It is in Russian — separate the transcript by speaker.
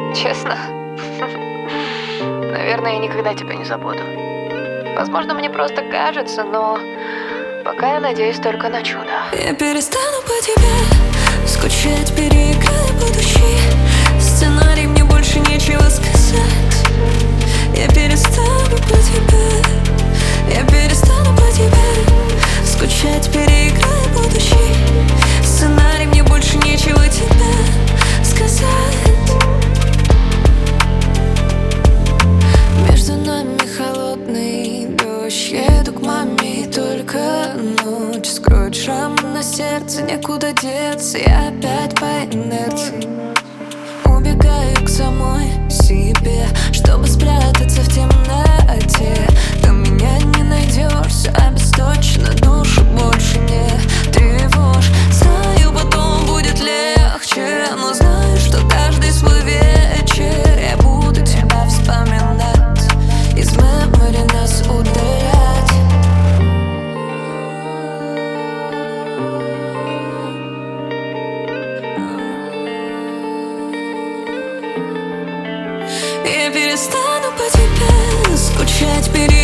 Speaker 1: Честно? Наверное, я никогда тебя не забуду. Возможно, мне просто кажется, но пока я надеюсь только на чудо.
Speaker 2: Я перестану по тебе скучать, переиграю будущий сценарий, мне больше нечего сказать. Я перестану по тебе, я перестану по тебе скучать, переиграю будущий сценарий, мне больше нечего тебе сказать. Между нами холодный дождь, еду к маме, и только ночь скроет шрам на сердце, некуда деться. Я опять по инерции убегаю к самой себе, чтобы спрятаться в темноте. Там меня не найдешь, все обесточено, душу больше не тревожь. Знаю, потом будет легче, но знаю, что каждый свой вечер я буду тебя вспоминать, из мемори нас удалять. Я перестану по тебе скучать,